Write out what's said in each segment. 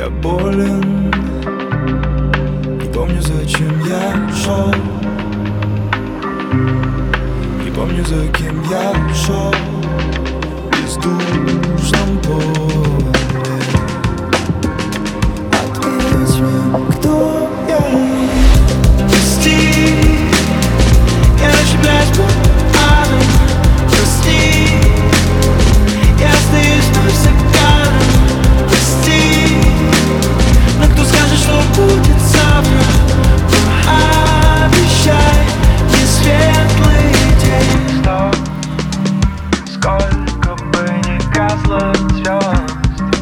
Я болен, не помню, зачем я шел, не помню, за кем я шел в бездушном поле. Ответь мне, кто я? Прости, я ошибаюсь, будто адом. Прости, я остаюсь вновь за кадром. Прости, но кто скажет, что будет завтра? Обещай мне светлый день. Стоп, сколько бы ни гасло звезд,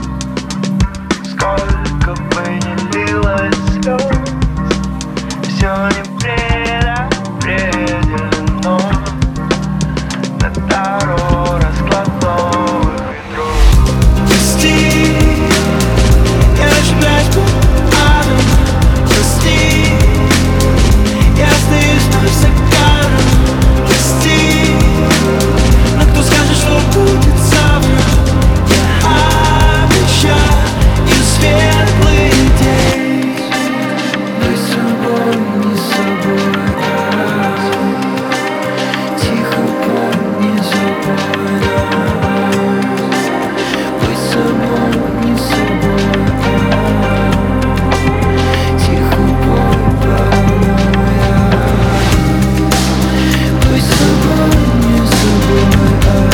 сколько бы ни лилось слез, все не предопределено на тару раскладных ветров. Прости, я ошибаюсь, будто адом. Прости, я остаюсь вновь за кадром. Прости, но кто скажет, что будет завтра? Я обещаю им светлый день. Быть собой, не собой, тихо пой, не забой, быть собой, не собой, тихо пой, быть собой, не забой,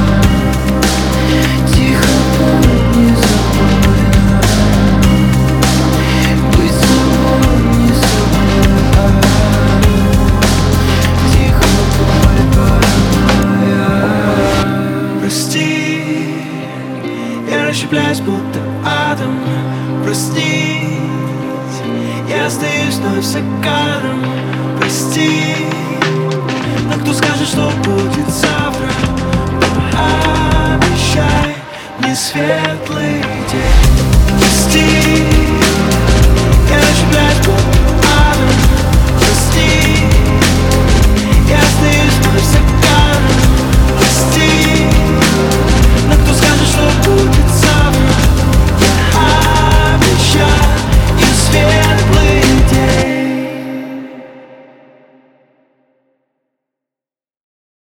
тихо пой, не забой, быть собой, не забой, тихо пой. Прости, я расщепляюсь, будто атом. Прости, я остаюсь вновь за кадром. Прости, но кто скажет, что будет завтра? Обещай мне светлый день. Прости,